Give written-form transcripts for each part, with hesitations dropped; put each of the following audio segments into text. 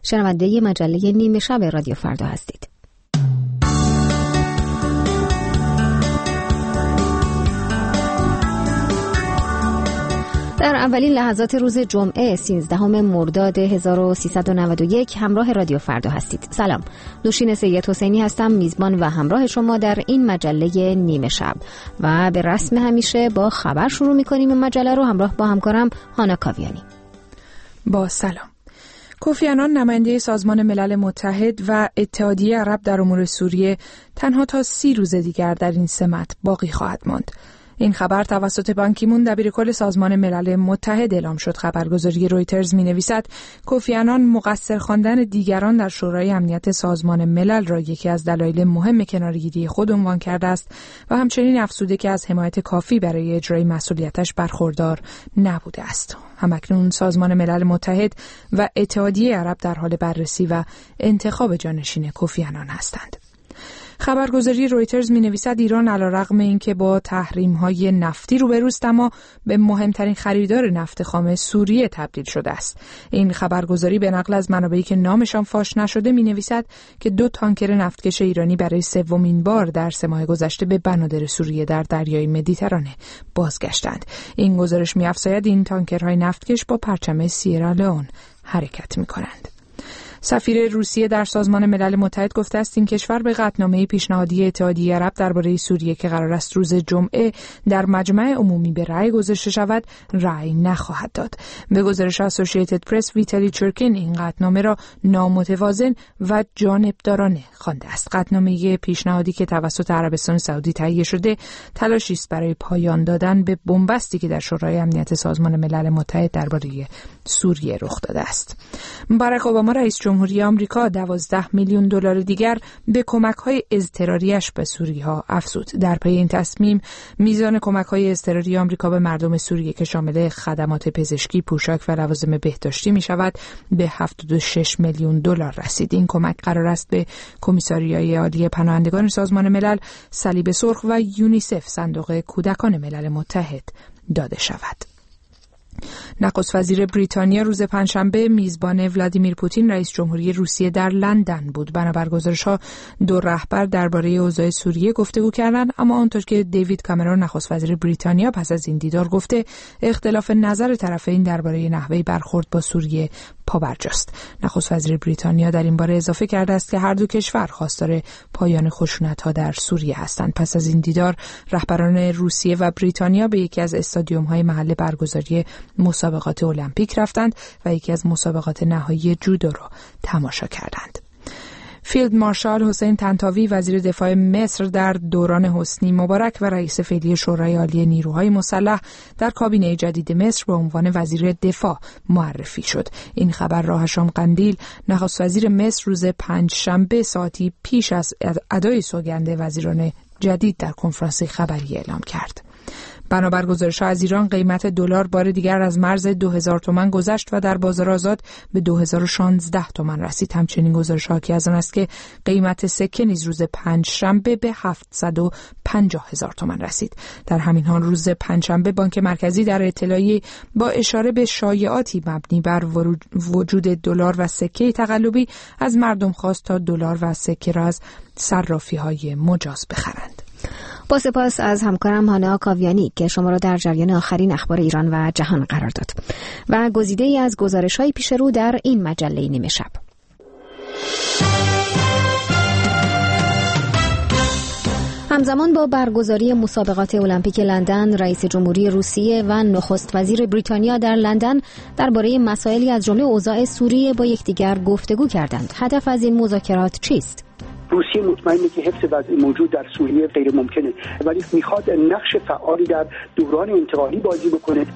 شنونده مجله نیمه شب رادیو فردا هستید. در اولین لحظات روز جمعه 13 مرداد 1391 همراه رادیو فردا هستید. سلام، نوشین سید حسینی هستم، میزبان و همراه شما در این مجله نیمه شب و به رسم همیشه با خبر شروع می‌کنیم این مجله رو همراه با همکارم هانا کاویانی. با سلام. کوفی عنان نماینده سازمان ملل متحد و اتحادیه عرب در امور سوریه تنها تا 30 روز دیگر در این سمت باقی خواهد ماند. این خبر توسط بان کی مون دبیرکل سازمان ملل متحد اعلام شد. خبرگزاری رویترز می‌نویسد کوفی عنان مقصر خواندن دیگران در شورای امنیت سازمان ملل را یکی از دلایل مهم کناره‌گیری خود عنوان کرده است و همچنین افزوده که از حمایت کافی برای اجرای مسئولیتش برخوردار نبوده است. همکنون سازمان ملل متحد و اتحادیه عرب در حال بررسی و انتخاب جانشین کوفی عنان هستند. خبرگزاری رویترز می‌نویسد ایران علیرغم اینکه با تحریم‌های نفتی روبروست اما به مهمترین خریدار نفت خام سوریه تبدیل شده است. این خبرگزاری به نقل از منابعی که نامشان فاش نشده می‌نویسد که 2 تانکر نفتکش ایرانی برای 3مین بار در 3 ماه گذشته به بنادر سوریه در دریای مدیترانه بازگشتند. این گزارش می‌افزاید این تانکرهای نفتکش با پرچم سیرالئون حرکت می‌کنند. سفیر روسیه در سازمان ملل متحد گفته است این کشور به قطعنامه پیشنهادی اتحادیه عرب درباره سوریه که قرار است روز جمعه در مجمع عمومی به رأی گذاشته شود رأی نخواهد داد. به گزارش اسوسییتد پرس ویتالی چرکین این قطعنامه را نامتوازن و جانبدارانه خوانده است. قطعنامه پیشنهادی که توسط عربستان سعودی تهیه شده تلاشی است برای پایان دادن به بنبستی که در شورای امنیت سازمان ملل متحد درباره سوریه رخ داده است. باراک اوباما رئیس جمهوری آمریکا 12 میلیون دلار دیگر به کمک‌های اضطراریش به سوری‌ها افزود. در پی این تصمیم میزان کمک‌های اضطراری آمریکا به مردم سوریه که شامل خدمات پزشکی، پوشاک و لوازم بهداشتی می‌شود به 76 میلیون دلار رسید. این کمک قرار است به کمیساریای عالی پناهندگان سازمان ملل، صلیب سرخ و یونیسف صندوق کودکان ملل متحد داده شود. نخست وزیر بریتانیا روز پنجشنبه میزبان ولادیمیر پوتین رئیس جمهوری روسیه در لندن بود. بنابر گزارش‌ها 2 رهبر درباره اوضاع سوریه گفتگو کردند، اما آنطور که دیوید کامرون نخست وزیر بریتانیا پس از این دیدار گفته اختلاف نظر طرفین درباره نحوه برخورد با سوریه پابرجاست. نخست وزیر بریتانیا در این باره اضافه کرده است که هر دو کشور خواستار پایان خشونت‌ها در سوریه هستند. پس از این دیدار رهبران روسیه و بریتانیا به یکی از استادیوم‌های محل برگزاری مسابقات المپیک رفتند و یکی از مسابقات نهایی جودو را تماشا کردند. فیلد مارشال حسین طنطاوی وزیر دفاع مصر در دوران حسنی مبارک و رئیس فعلی شورای عالی نیروهای مسلح در کابینه جدید مصر به عنوان وزیر دفاع معرفی شد. این خبر را هشام قندیل نخست وزیر مصر روز پنجشنبه ساعتی پیش از ادای سوگند وزیران جدید در کنفرانس خبری اعلام کرد. بنابر گزارش‌ها از ایران قیمت دلار بار دیگر از مرز 2000 تومان گذشت و در بازار آزاد به 2016 تومان رسید. همچنین گزارش‌ها حاکی از آن است که قیمت سکه نیز روز پنجشنبه به 750,000 تومان رسید. در همین حال روز پنجشنبه بانک مرکزی در اطلاعیه‌ای با اشاره به شایعاتی مبنی بر وجود دلار و سکه تقلبی از مردم خواست تا دلار و سکه را از صرافی‌های مجاز بخرند. با سپاس از همکارم هانا کاویانی که شما را در جریان آخرین اخبار ایران و جهان قرار داد و گزیده‌ای از گزارش‌های پیش رو در این مجله نیمه شب. همزمان با برگزاری مسابقات المپیک لندن، رئیس جمهوری روسیه و نخست وزیر بریتانیا در لندن درباره مسائلی از جمله اوضاع سوریه با یکدیگر گفتگو کردند. هدف از این مذاکرات چیست؟ روسیه مطمئنه که حفظ وضع موجود در سوریه غیر ممکنه، ولی میخواد نقش فعالی در دوران انتقالی بازی بکنه.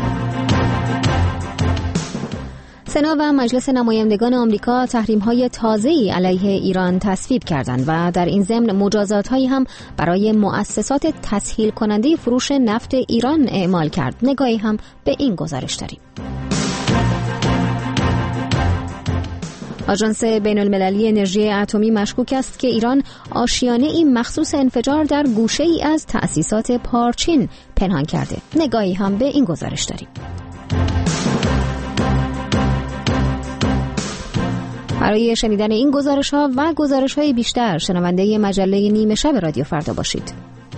سنا و مجلس نمایندگان آمریکا تحریم‌های تازه‌ای علیه ایران تصویب کردند و در این ضمن مجازات‌هایی هم برای مؤسسات تسهیل کننده فروش نفت ایران اعمال کرد. نگاهی هم به این گزارش داریم. آژانس بین‌المللی انرژی اتمی مشکوک است که ایران آشیانه‌ای مخصوص انفجار در گوشه‌ای از تأسیسات پارچین پنهان کرده. نگاهی هم به این گزارش داریم. برای شنیدن این گزارش‌ها و گزارش‌های بیشتر شنونده مجله نیمه شب رادیو فردا باشید.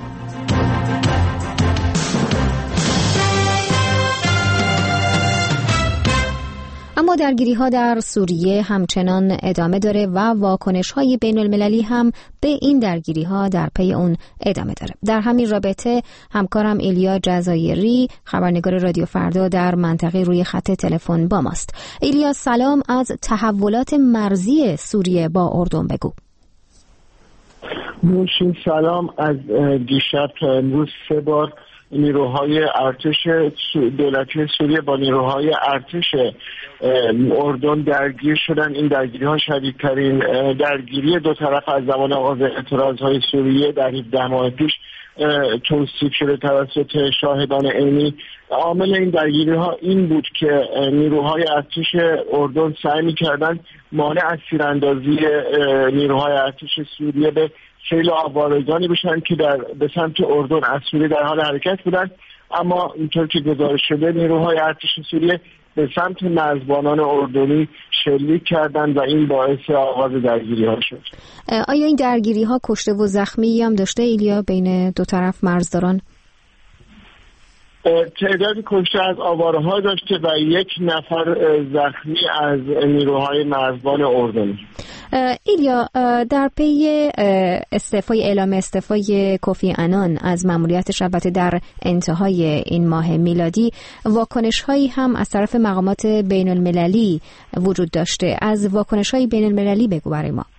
اما درگیری‌ها در سوریه همچنان ادامه داره و واکنش‌های بین‌المللی هم به این درگیری‌ها در پی اون ادامه داره. در همین رابطه همکارم ایلیا جزایری، خبرنگار رادیو فردا در منطقه، روی خط تلفن با ماست. ایلیا سلام، از تحولات مرزی سوریه با اردن بگو. نوشین سلام. از دیشب تا امروز 3 بار نیروهای ارتش دولتی سوریه با نیروهای ارتش اردن درگیر شدن. این درگیری‌ها شدیدترین درگیری دو طرف از زمان آغاز اعتراض‌های سوریه در 17 ماه پیش توصیف شده توسط شاهدان عینی. عامل این درگیری‌ها این بود که نیروهای ارتش اردن سعی می‌کردند مانع از تیراندازی نیروهای ارتش سوریه به سیل آوارگانی بشن که به سمت اردن از سوریه در حال حرکت بودند، اما اینطور که گزارش شده نیروهای ارتش سوریه به سمت مرزبانان اردنی شلیک کردند و این باعث آغاز درگیری‌ها شد. آیا این درگیری‌ها کشته و زخمی هم داشته ایلیا بین دو طرف مرزداران؟ تعدادی کشته از آواره‌ها داشته و 1 نفر زخمی از نیروهای مرزبان اردنی. ایلیا، در پی اعلام استعفای کوفی عنان از مأموریتش البته در انتهای این ماه میلادی، واکنش‌هایی هم از طرف مقامات بین‌المللی وجود داشته. از واکنش‌های بین‌المللی بگو برای ما.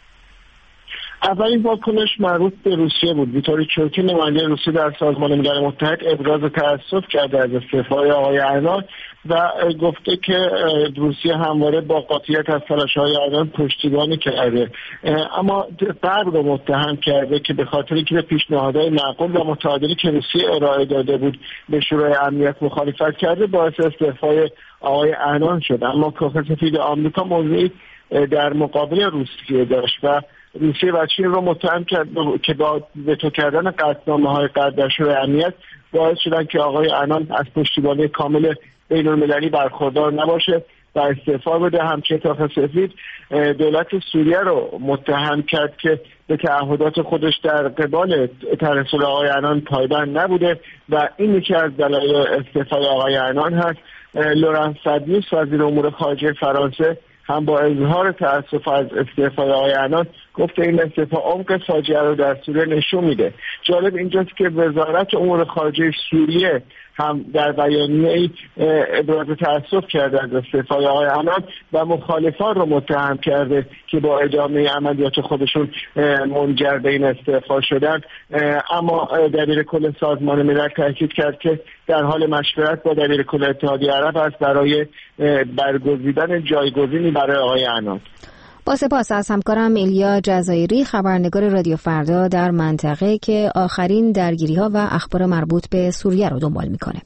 اولین واکنش مربوط به روسیه بود. ویتوری چورکی، نماینده روسیه در سازمان ملل متحد، ابراز تأسف کرده از استعفای آقای عنان و گفته که روسیه همواره با قاطعیت از تلاش‌های عنان پشتیبانی کرده، اما غرب رو متهم کرده که به خاطری که به پیشنهادهای معقول و متعادلی که روسیه ارائه داده بود به شورای امنیت مخالفت کرده باعث استعفای آقای عنان شد. اما کاخ سفید آمریکا موضعی در مقابل روسیه داشت و روسیه و چین رو متهم کرد که با وتو کردن قطعنامه‌های غرب در شورای امنیت باعث شدن که آقای عنان از پشتیبانی کامل بین‌المللی برخوردار نباشه و استعفا بده. همچنین کاخ سفید دولت سوریه رو متهم کرد که به تعهدات خودش در قبال طرح صلح آقای عنان پایبند نبوده و این یکی از دلایل استعفای آقای عنان هست. لورانس فابیوس، وزیر امور خارجه فرانسه، هم با اظهار تأسف از استعفای آقای عنان گفته این استعفا عمق فاجعه رو در سوریه نشون میده. جالب اینجاست که وزارت امور خارجه سوریه هم در بیانیه‌ای ابراز تأسف کرده از استعفای آقای عنان و مخالفان رو متهم کرده که با ادامه عملیات خودشون منجر به این استعفا شدن. اما دبیر کل سازمان ملل تاکید کرد که در حال مشورت با دبیر کل اتحادیه عرب است برای برگزیدن جایگزینی برای آقای عنان. با سپاس از همکارم ایلیا جزایری، خبرنگار رادیو فردا در منطقه که آخرین درگیری‌ها و اخبار مربوط به سوریه رو دنبال می‌کنه.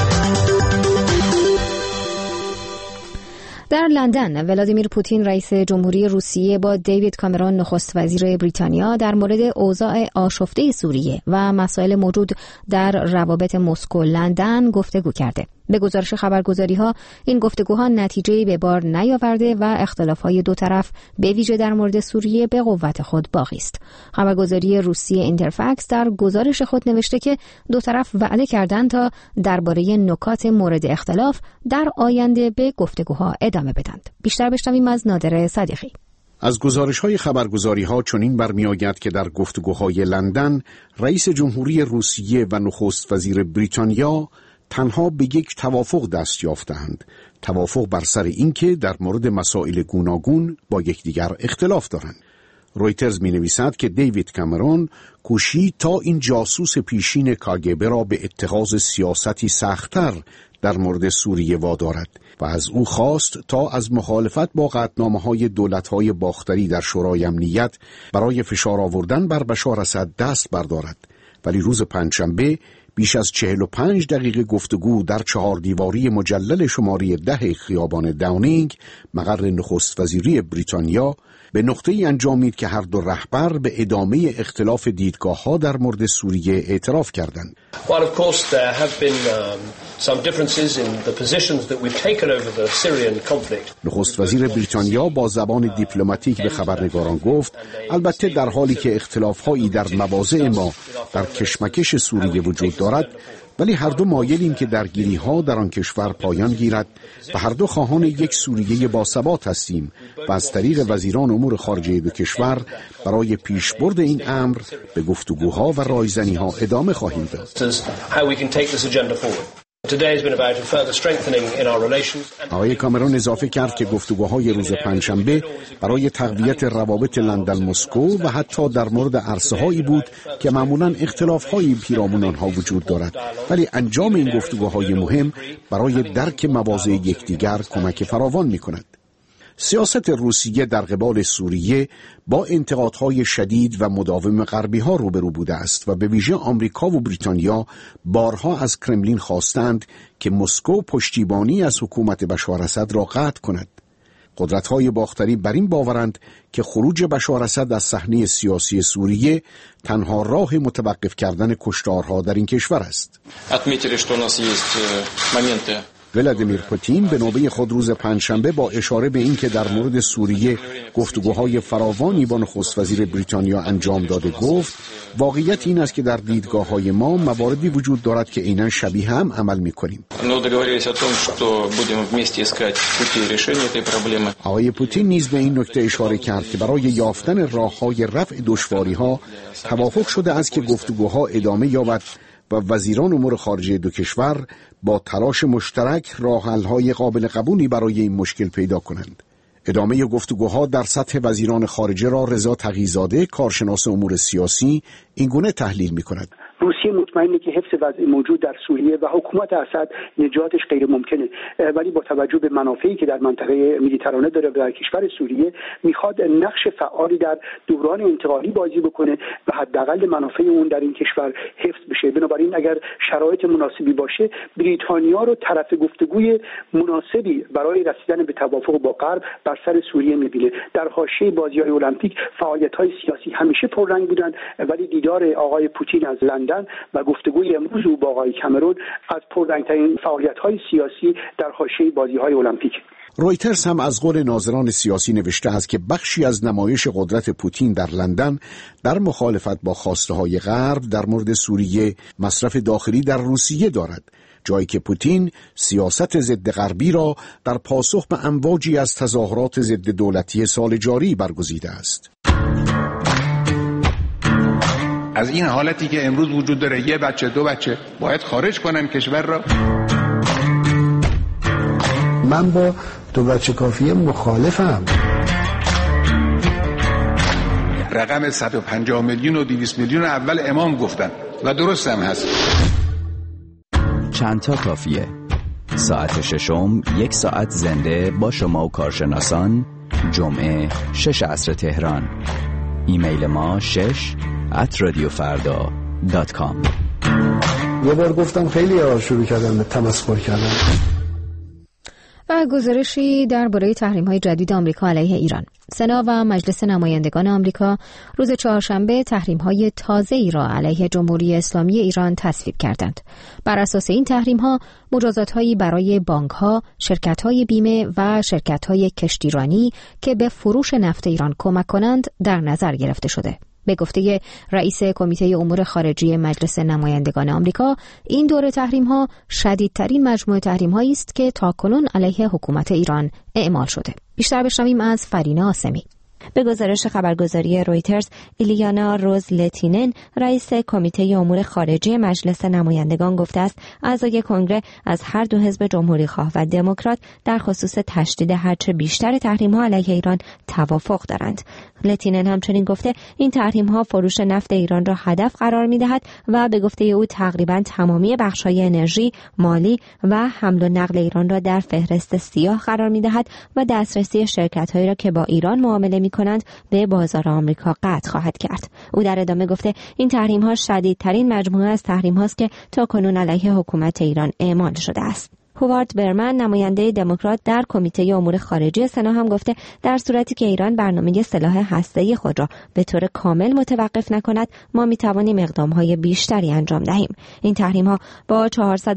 در لندن ولادیمیر پوتین رئیس جمهوری روسیه با دیوید کامرون نخست وزیر بریتانیا در مورد اوضاع آشفته سوریه و مسائل موجود در روابط مسکو لندن گفتگو کرده. به گزارش خبرگزاری‌ها این گفتگوها نتیجه‌ای به بار نیاورده و اختلاف‌های دو طرف به ویژه در مورد سوریه به قوت خود باقی است. خبرگزاری روسیه اینترفکس در گزارش خود نوشته که دو طرف وعده کردند تا درباره نکات مورد اختلاف در آینده به گفتگوها ادامه بدند. بیشتر بشنویم از نادر صدیقی. از گزارش‌های خبرگزاری‌ها چنین برمی‌آید که در گفتگوهای لندن رئیس جمهوری روسیه و نخست وزیر بریتانیا تنها به یک توافق دست یافتند، توافق بر سر اینکه در مورد مسائل گوناگون با یکدیگر اختلاف دارند. رویترز می‌نویسد که دیوید کامرون کوشید تا این جاسوس پیشین کاگبه را به اتخاذ سیاستی سخت‌تر در مورد سوریه وادارد و از او خواست تا از مخالفت با قطعنامه‌های دولت‌های باختری در شورای امنیت برای فشار آوردن بر بشار اسد دست بردارد. ولی روز پنجشنبه بیش از 45 دقیقه گفتگو در 4 دیواری مجلل شماره 10 خیابان داونینگ مقر نخست وزیری بریتانیا به نقطه‌ای انجامید که هر دو رهبر به ادامه اختلاف دیدگاه‌ها در مورد سوریه اعتراف کردند. While of course there have been some differences in the positions that we've taken over the Syrian conflict. نخست وزیر بریتانیا با زبان دیپلماتیک به خبرنگاران گفت البته در حالی که اختلاف‌هایی در مواضع ما در کشمکش سوریه وجود دارد، ولی هر دو مایلیم که درگیری‌ها در آن کشور پایان گیرد و هر دو خواهان یک سوریه باثبات هستیم و از طریق وزیران امور خارجه دو کشور برای پیشبرد این امر به گفتگوها و رایزنی‌ها ادامه خواهیم داد. آقای کامرون اضافه کرد که گفتگوهای روز پنجشنبه برای تقویت روابط لندن مسکو و حتی در مورد عرصه‌هایی بود که معمولاً اختلاف‌هایی پیرامون آنها وجود دارد، ولی انجام این گفتگوهای مهم برای درک مواضع یکدیگر کمک فراوان می‌کند. سیاست روسیه در قبال سوریه با انتقادهای شدید و مداوم غربی‌ها روبرو بوده است و به ویژه آمریکا و بریتانیا بارها از کرملین خواستند که مسکو پشتیبانی از حکومت بشار اسد را قطع کند. قدرت‌های باختری بر این باورند که خروج بشار اسد از صحنه سیاسی سوریه تنها راه متوقف کردن کشتارها در این کشور است. ولادیمیر پوتین به نوبه خود روز پنجشنبه با اشاره به اینکه در مورد سوریه گفتگوهای فراوانی با نخست وزیر بریتانیا انجام داده گفت واقعیت این است که در دیدگاه‌های ما مواردی وجود دارد که عیناً شبیه هم عمل می‌کنیم. آقای پوتین نیز به این نکته اشاره کرد که برای یافتن راه‌های رفع دشواری‌ها توافق شده است که گفتگوها ادامه یابد و وزیران امور خارجه دو کشور با تلاش مشترک راه حل‌های قابل قبولی برای این مشکل پیدا کنند. ادامه گفتگوها در سطح وزیران خارجه را رضا تقی‌زاده، کارشناس امور سیاسی، اینگونه تحلیل می‌کند. روسیه مطمئنه که حفظ وضع موجود در سوریه و حکومت اسد نجاتش غیر ممکنه، ولی با توجه به منافعی که در منطقه مدیترانه داره و در کشور سوریه میخواد نقش فعالی در دوران انتقالی بازی بکنه و حداقل منافع اون در این کشور حفظ بشه. بنابراین اگر شرایط مناسبی باشه بریتانیا رو طرف گفتگوی مناسبی برای رسیدن به توافق با غرب بر سر سوریه میبینه. در حاشیه بازی‌های المپیک فعالیت‌های سیاسی همیشه پررنگ بودن، ولی دیدار آقای پوتین از لندن و گفتگوی امروز او با آقای کامرون از پررنگ‌ترین فعالیت‌های سیاسی در حاشیه بازی‌های المپیک. رویترز هم از قول ناظران سیاسی نوشته است که بخشی از نمایش قدرت پوتین در لندن در مخالفت با خواسته‌های غرب در مورد سوریه مصرف داخلی در روسیه دارد، جایی که پوتین سیاست ضد غربی را در پاسخ به امواجی از تظاهرات ضد دولتی سال جاری برگزیده است. از این حالتی که امروز وجود داره، یه بچه دو بچه باید خارج کنن کشور را. من با دو بچه کافیه مخالفم. رقم 150 میلیون و 200 میلیون اول امام گفتن و درست هم هست. چند تا کافیه. ساعت ششم 1 ساعت زنده با شما و کارشناسان. جمعه 6 عصر تهران. ایمیل ما shesh@radiofarda.com. یه بار گفتم خیلی شروع کردن به تمسخر کردن. و گزارشی درباره تحریم‌های جدید آمریکا علیه ایران. سنا و مجلس نمایندگان آمریکا روز چهارشنبه تحریم‌های تازه‌ای را علیه جمهوری اسلامی ایران تصویب کردند. بر اساس این تحریم‌ها مجازات‌هایی برای بانک‌ها، شرکت‌های بیمه و شرکت‌های کشتیرانی که به فروش نفت ایران کمک کنند در نظر گرفته شده. به گفته رئیس کمیته امور خارجی مجلس نمایندگان آمریکا، این دور تحریم‌ها شدیدترین مجموعه تحریم‌هایی است که تاکنون علیه حکومت ایران اعمال شده. بیشتر بشنویم از فرینا آسمی. به گزارش خبرگزاری رویترز، ایلیانا روز لتینن، رئیس کمیته امور خارجی مجلس نمایندگان گفته است اعضای کنگره از هر دو حزب جمهوری‌خواه و دموکرات در خصوص تشدید هرچه بیشتر تحریم‌ها علیه ایران توافق دارند. لتینن همچنین گفته این تحریم‌ها فروش نفت ایران را هدف قرار می‌دهد و به گفته او تقریباً تمامی بخش‌های انرژی، مالی و حمل و نقل ایران را در فهرست سیاه قرار می‌دهد و دسترسی شرکت‌هایی را که با ایران معامله می‌کنند به بازار آمریکا قطع خواهد کرد. او در ادامه گفته این تحریم‌ها شدیدترین مجموعه از تحریم‌هاست که تاکنون علیه حکومت ایران اعمال شده است. هوارد برمن نماینده دموکرات در کمیته امور خارجه سنا هم گفته در صورتی که ایران برنامه سلاح هسته‌ای خود را به طور کامل متوقف نکند ما می‌توانیم اقدام‌های بیشتری انجام دهیم. این تحریم‌ها با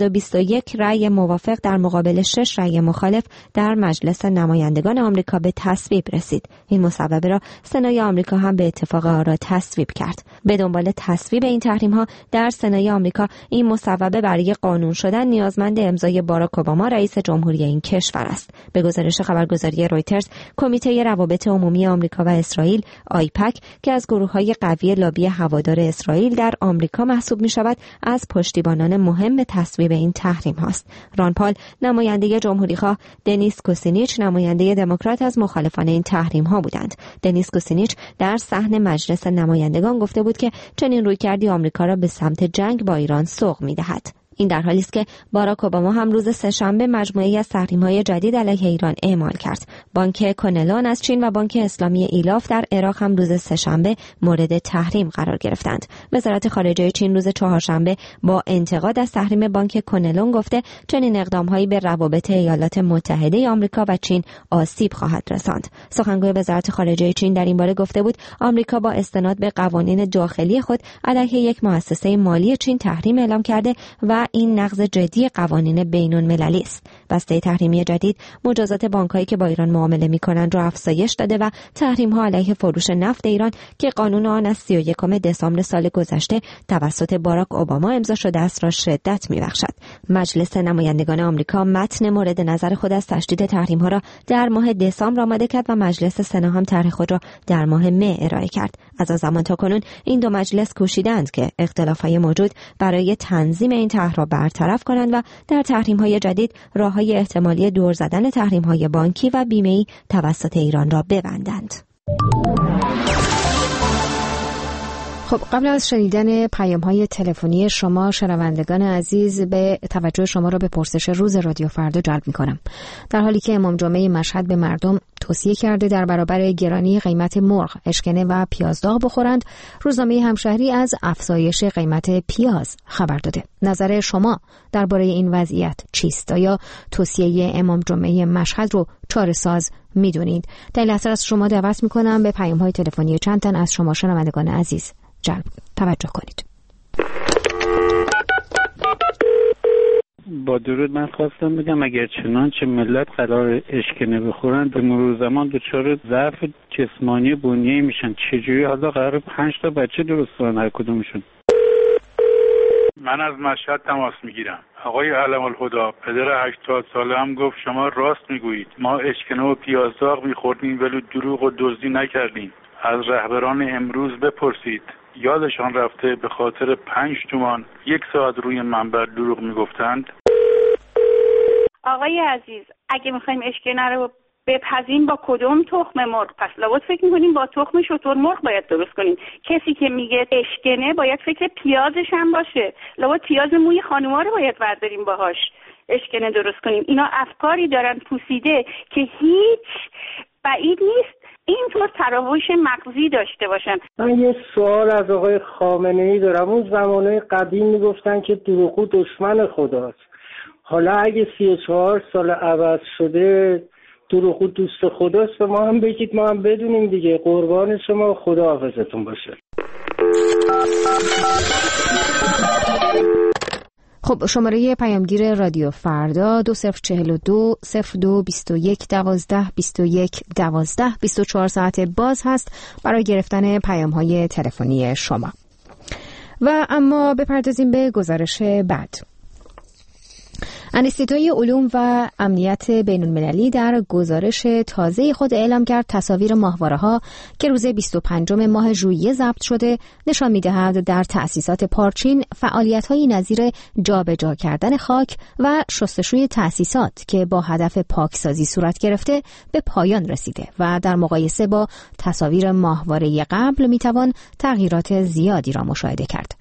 421 رأی موافق در مقابل 6 رأی مخالف در مجلس نمایندگان آمریکا به تصویب رسید. این مصوبه را سنای آمریکا هم به اتفاق آرا تصویب کرد. به دنبال تصویب این تحریم‌ها در سنای آمریکا این مصوبه برای قانون شدن نیازمند امضای باراک اوباما رئیس جمهوری این کشور است. به گزارش خبرگزاری رویترز، کمیته روابط عمومی آمریکا و اسرائیل آیپک که از گروه‌های قوی لابی هوادار اسرائیل در آمریکا محسوب می‌شود، از پشتیبانان مهم تصویب این تحریم هاست. ران پال نماینده جمهوری‌خواه، دنیس کوسینیچ نماینده دموکرات از مخالفان این تحریم ها بودند. دنیس کوسینیچ در صحن مجلس نمایندگان گفته بود که چنین رویکردی آمریکا را به سمت جنگ با ایران سوق می‌دهد. این در حالی است که باراک اوباما هم روز سه‌شنبه مجموعه‌ای از تحریم‌های جدید علیه ایران اعمال کرد. بانک کنلون از چین و بانک اسلامی ایلاف در عراق هم روز سه‌شنبه مورد تحریم قرار گرفتند. وزارت خارجه چین روز چهارشنبه با انتقاد از تحریم بانک کنلون گفته چنین اقدام‌هایی به روابط ایالات متحده آمریکا و چین آسیب خواهد رساند. سخنگوی وزارت خارجه چین در این باره گفته بود آمریکا با استناد به قوانین داخلی خود علیه یک مؤسسه مالی چین تحریم اعلام کرده و این نقض جدی قوانین بین‌المللی است. بسته تحریمی جدید مجازات بانک‌هایی که با ایران معامله می‌کنند را افزایش داده و تحریم‌ها علیه فروش نفت ایران که قانون آن از 31 دسامبر سال گذشته توسط باراک اوباما امضا شده است را شدت می‌بخشد. مجلس نمایندگان آمریکا متن مورد نظر خود از تشدید تحریم‌ها را در ماه دسامبر آماده کرد و مجلس سنا هم طرح خود را در ماه مه ارائه کرد. از آن زمان تا کنون این دو مجلس کوشیدند که اختلاف‌های موجود برای تنظیم این طرح را برطرف کنند و در تحریم‌های جدید راه‌های احتمالی دور زدن تحریم‌های بانکی و بیمه‌ای توسط ایران را ببندند. خب قبل از شنیدن پیام‌های تلفنی شما شنوندگان عزیز به توجه شما را به پرسش روز رادیو فردا جلب می‌کنم. در حالی که امام جمعه مشهد به مردم توصیه کرده در برابر گرانی قیمت مرغ، اشکنه و پیازداغ بخورند، روزنامه همشهری از افزایش قیمت پیاز خبر داده. نظر شما درباره این وضعیت چیست؟ آیا توصیه امام جمعه مشهد رو چاره‌ساز می‌دونید؟ در این لحظه از شما دعوت می‌کنم به پیام‌های تلفنی چند تن از شما شنوندگان عزیز جلب توجه کنید. با درود، من خواستم بگم اگر چنانچه ملت قرار اشکنه بخورن به مرور زمان دچار ضعف جسمانی بنیه‌ای میشن، چجوری حالا قرار 5 تا بچه درست کنن هر کدومشون؟ من از مشهد تماس میگیرم. آقای علم الهدا پدر 80 ساله هم گفت شما راست میگویید، ما اشکنه و پیازداغ میخوردیم ولی دروغ و دزدی نکردیم. از رهبران امروز بپرسید، یادشان رفته به خاطر 5 تومان 1 ساعت روی منبر دروغ میگفتند؟ آقای عزیز، اگه میخوایم اشکنه رو بپزیم با کدوم تخم مرغ؟ پس لابد فکر میکنیم با تخم شتر مرغ باید درست کنیم. کسی که میگه اشکنه باید فکر پیازش هم باشه. لابد پیاز موی خانوما رو باید برداریم باهاش اشکنه درست کنیم. اینا افکاری دارن پوسیده که هیچ بعید نیست اینطور تراوش مغزی داشته باشن. من یه سوال از آقای خامنه‌ای دارم. اون زمانه قدیم میگفتن که دروغگو دشمن خداست. حالا اگه 34 سال عوض شده دروغگو دوست خداست، به ما هم بگید ما هم بدونیم دیگه. قربان شما، خدا حافظتون باشه. خب شماره پیامگیر رادیو فردا 2042 02 21 12 21 12 24 ساعت باز هست برای گرفتن پیام‌های تلفنی شما. و اما بپردازیم به گزارش بعد. انستیتوی علوم و امنیت بین‌المللی در گزارش تازه خود اعلام کرد تصاویر ماهواره‌ها که روز 25 ماه ژوئیه ضبط شده نشان می‌دهد در تأسیسات پارچین فعالیت‌هایی نظیر جابجا کردن خاک و شستشوی تأسیسات که با هدف پاکسازی صورت گرفته به پایان رسیده و در مقایسه با تصاویر ماهواره قبل می‌توان تغییرات زیادی را مشاهده کرد.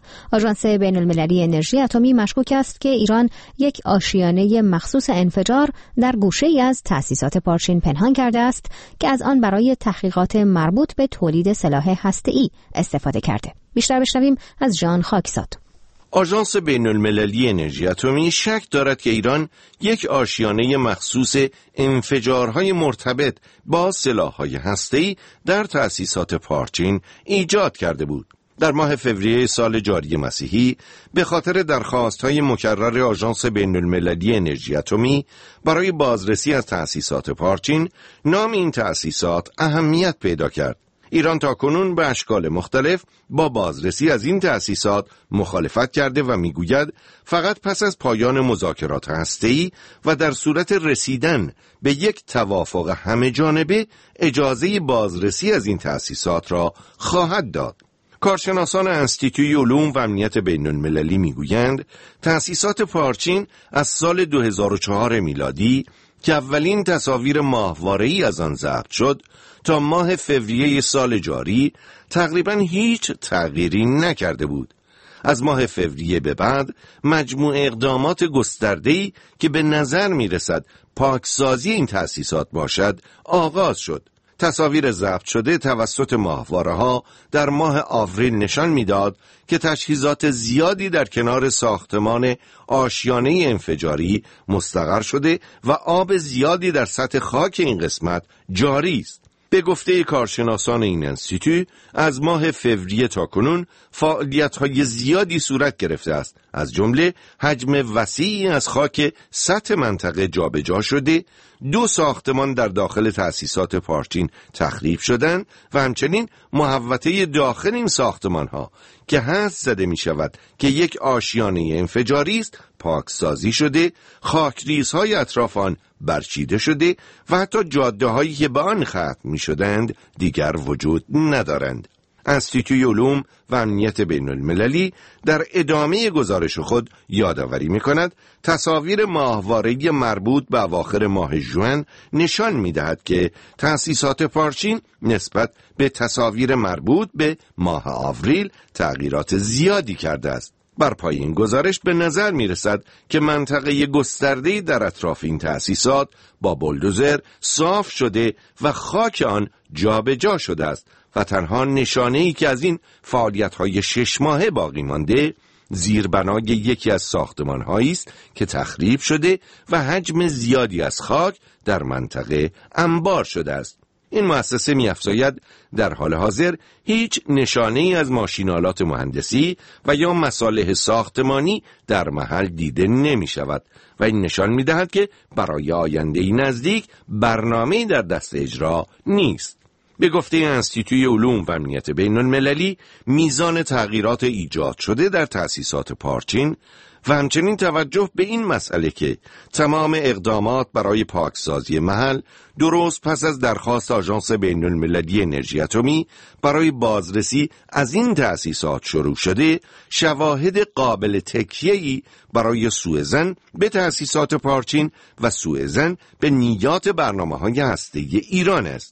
آژانس بین‌المللی انرژی اتمی مشکوک است که ایران یک آشیانه مخصوص انفجار در گوشه‌ای از تأسیسات پارچین پنهان کرده است که از آن برای تحقیقات مربوط به تولید سلاح هسته‌ای استفاده کرده. بیشتر بشنویم از ژان خاکساد. آژانس بین‌المللی انرژی اتمی شک دارد که ایران یک آشیانه مخصوص انفجارهای مرتبط با سلاح‌های هسته‌ای در تأسیسات پارچین ایجاد کرده بود. در ماه فوریه سال جاری مسیحی به خاطر درخواست‌های مکرر آژانس بین‌المللی انرژی اتمی برای بازرسی از تأسیسات پارچین، نام این تأسیسات اهمیت پیدا کرد. ایران تاکنون به اشکال مختلف با بازرسی از این تأسیسات مخالفت کرده و میگوید فقط پس از پایان مذاکرات هسته‌ای و در صورت رسیدن به یک توافق همه جانبه اجازه بازرسی از این تأسیسات را خواهد داد. کارشناسان انستیتوی علوم و امنیت بین‌المللی میگویند تأسیسات پارچین از سال 2004 میلادی که اولین تصاویر ماهواره‌ای از آن ضبط شد تا ماه فوریه سال جاری تقریباً هیچ تغییری نکرده بود. از ماه فوریه به بعد مجموع اقدامات گسترده‌ای که به نظر می‌رسد پاکسازی این تأسیسات باشد آغاز شد. تصاویر ضبط شده توسط ماهواره‌ها در ماه آوریل نشان می‌داد که تجهیزات زیادی در کنار ساختمان آشیانه انفجاری مستقر شده و آب زیادی در سطح خاک این قسمت جاری است. به گفته کارشناسان این انستیتو از ماه فوریه تا کنون فعالیت‌های زیادی صورت گرفته است، از جمله حجم وسیعی از خاک سطح منطقه جابجا شده، 2 ساختمان در داخل تأسیسات پارچین تخریب شدند و همچنین محوطه داخل این ساختمان‌ها که حدس زده می‌شود که یک آشیانه انفجاری است پاکسازی شده، خاکریزهای اطراف آن برچیده شده و حتی جاده‌هایی که به آن ختم می‌شدند دیگر وجود ندارند. انستیتوی علوم و امنیت بین‌المللی در ادامه گزارش خود یادآوری می‌کند تصاویر ماهواره‌ای مربوط به اواخر ماه ژوئن نشان می‌دهد که تأسیسات پارچین نسبت به تصاویر مربوط به ماه آوریل تغییرات زیادی کرده است. بر پای این گزارش به نظر می‌رسد که منطقه گسترده‌ای در اطراف این تأسیسات با بولدوزر صاف شده و خاک آن جابجا شده است و تنها نشانه‌ای که از این فعالیت‌های 6 ماهه باقی مانده زیربنای یکی از ساختمان‌هایی است که تخریب شده و حجم زیادی از خاک در منطقه انبار شده است. این مؤسسه می‌افزاید در حال حاضر هیچ نشانه‌ای از ماشین‌آلات مهندسی و یا مصالح ساختمانی در محل دیده نمی‌شود و این نشان می‌دهد که برای آینده نزدیک برنامه‌ای در دست اجرا نیست. به گفته انستیتوی علوم و امنیت بین‌المللی میزان تغییرات ایجاد شده در تأسیسات پارچین و همچنین توجه به این مسئله که تمام اقدامات برای پاکسازی محل درست پس از درخواست آژانس بین‌المللی انرژی اتمی برای بازرسی از این تأسیسات شروع شده، شواهد قابل تکیه‌ای برای سوءظن به تأسیسات پارچین و سوءظن به نیات برنامه‌های هسته‌ای ایران است.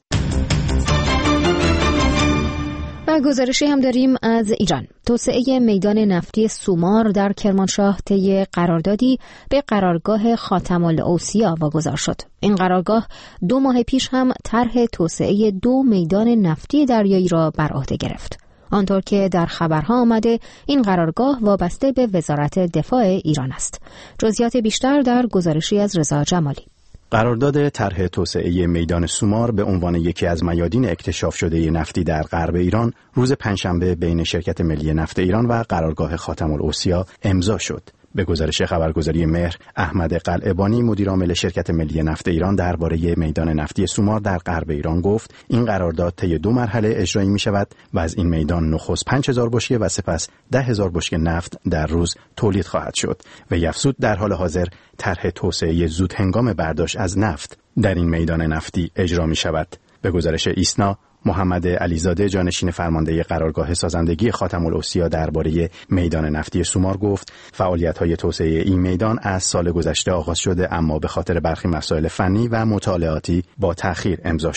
و گزارشی هم داریم از ایران. توسعه میدان نفتی سومار در کرمانشاه طی قراردادی به قرارگاه خاتم الاوصیا واگذار شد. این قرارگاه 2 ماه پیش هم طرح توسعه 2 میدان نفتی دریایی را بر عهده گرفت. آنطور که در خبرها آمده این قرارگاه وابسته به وزارت دفاع ایران است. جزئیات بیشتر در گزارشی از رضا جمالی. قرارداد طرح توسعه میدان سومار به عنوان یکی از میادین اکتشاف شده نفتی در غرب ایران روز پنجشنبه بین شرکت ملی نفت ایران و قرارگاه خاتم الاوصیا امضا شد. به گزارش خبرگزاری مهر، احمد قلعه‌بانی مدیرعامل شرکت ملی نفت ایران درباره میدان نفتی سومار در غرب ایران گفت این قرارداد طی 2 مرحله اجرایی می شود و از این میدان نخست 5000 بشکه و سپس 10000 بشکه نفت در روز تولید خواهد شد و افزود در حال حاضر طرح توسعه زود هنگام برداشت از نفت در این میدان نفتی اجرا می شود. به گزارش ایسنا، محمد علیزاده جانشین فرمانده قرارگاه سازندگی خاتم الاوصیا درباره میدان نفتی سومار گفت فعالیت‌های توسعه این میدان از سال گذشته آغاز شده اما به خاطر برخی مسائل فنی و مطالعاتی با تأخیر امضا شد.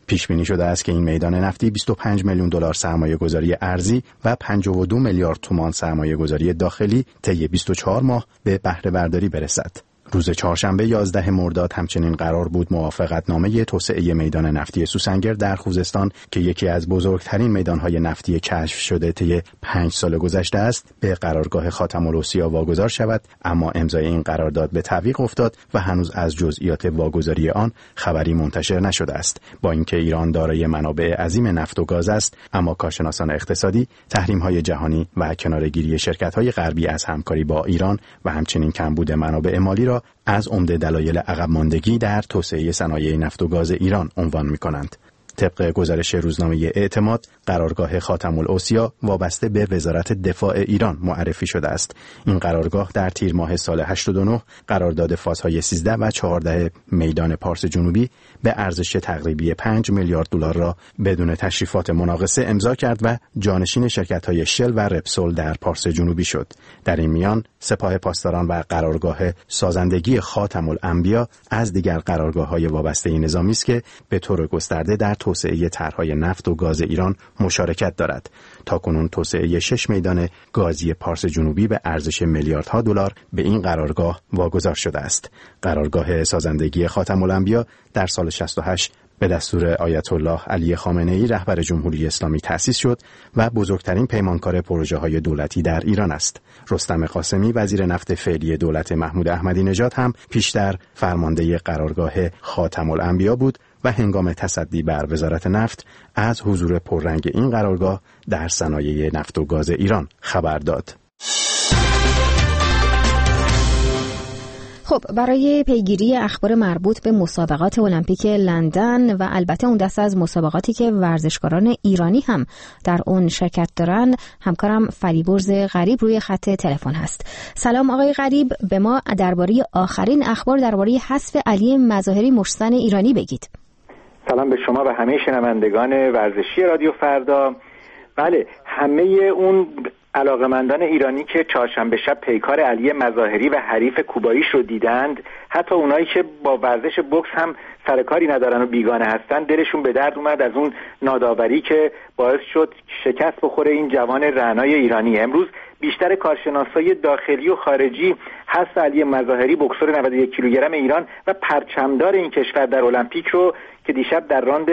پیش بینی شده است که این میدان نفتی 25 میلیون دلار سرمایه گذاری ارزی و 52 میلیارد تومان سرمایه گذاری داخلی طی 24 ماه به بهره برداری برسد. روز چهارشنبه 11 مرداد همچنین قرار بود موافقتنامه توسعه میدان نفتی سوسنگر در خوزستان که یکی از بزرگترین میدانهای نفتی کشف شده طی 5 سال گذشته است به قرارگاه خاتم العصیا واگذار شود، اما امضای این قرارداد به تعویق افتاد و هنوز از جزئیات واگذاری آن خبری منتشر نشده است. با اینکه ایران دارای منابع عظیم نفت و گاز است، اما کارشناسان اقتصادی تحریم‌های جهانی و کناره‌گیری شرکت‌های غربی از همکاری با ایران و همچنین کمبود منابع مالی را از عمده دلایل عقب ماندگی در توسعه صنایع نفت و گاز ایران عنوان می‌کنند. طبق گزارش روزنامه اعتماد، قرارگاه خاتم العصیا وابسته به وزارت دفاع ایران معرفی شده است. این قرارگاه در تیر ماه سال 89 قرارداد فازهای 13 و 14 میدان پارس جنوبی به ارزش تقریبی 5 میلیارد دلار را بدون تشریفات مناقصه امضا کرد و جانشین شرکت‌های شل و رپسول در پارس جنوبی شد. در این میان سپاه پاسداران و قرارگاه سازندگی خاتم الانبیا از دیگر قرارگاه‌های وابسته نظامی است که به طور گسترده در توسعه طرح‌های نفت و گاز ایران مشارکت دارد. تاکنون توسعه 6 میدان گازی پارس جنوبی به ارزش میلیاردها دلار به این قرارگاه واگذار شده است. قرارگاه سازندگی خاتم الانبیا در سال 68 به دستور آیت الله علی خامنه‌ای رهبر جمهوری اسلامی تأسیس شد و بزرگترین پیمانکار پروژه‌های دولتی در ایران است. رستم قاسمی وزیر نفت فعلی دولت محمود احمدی نژاد هم پیشتر فرمانده قرارگاه خاتم الانبیا بود و هنگام تصدی بر وزارت نفت از حضور پررنگ این قرارگاه در صنایع نفت و گاز ایران خبر داد. خب، برای پیگیری اخبار مربوط به مسابقات المپیک لندن و البته اون دسته از مسابقاتی که ورزشکاران ایرانی هم در اون شرکت دارن، همکارم فریبرز غریب روی خط تلفن هست. سلام آقای غریب، به ما درباره آخرین اخبار درباره حذف علی مظاهری مشتزن ایرانی بگید. سلام به شما و همه شنوندگان ورزشی رادیو فردا. بله، همه اون علاقمندان ایرانی که چهارشنبه شب پیکار علی مظاهری و حریف کوباییش رو دیدند، حتی اونایی که با ورزش بوکس هم سرکاری ندارن و بیگانه هستن، دلشون به درد اومد از اون ناداوری که باعث شد شکست بخوره این جوان رعنای ایرانی. امروز بیشتر کارشناسای داخلی و خارجی حذف علی مظاهری بوکسور 91 کیلوگرم ایران و پرچمدار این کشور در المپیک رو که دیشب در راند